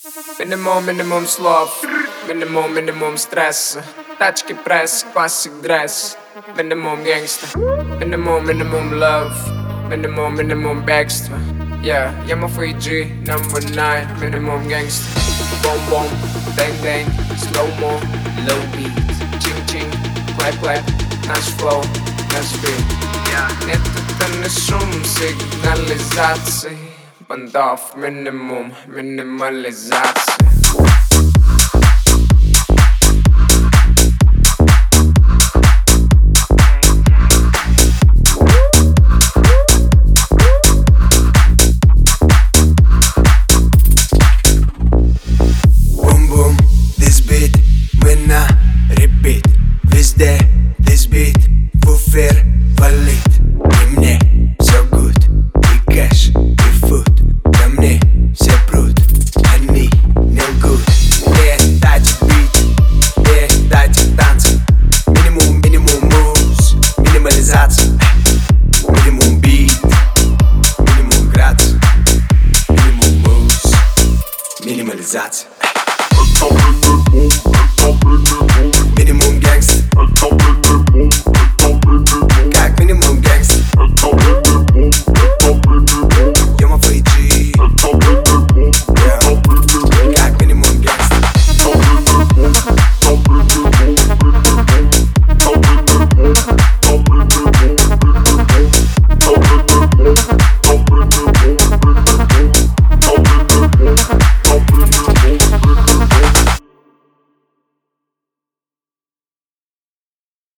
Minimum slov, minimum stress. Тачки пресс, classic dress. Minimum gangsta, minimum love. Minimum бегство. Yeah, я мой G, number 9. Minimum gangsta. Boom, bang, slow-mo, low beat. Ching, clap, наш flow, наш beat. Yeah, нет, это не шум сигнализации. Бандов, минимализация. Repeat, везде this beat, буфер валит. И мне все good, и кэш, и фуд. Ко мне все прут, они не лгут. Дайте бит, дайте танцы. Минимум moves, минимализация. Минимум бит, минимум градус. Минимум moves, минимализация. Minimum gangsta, как minimum gangsta.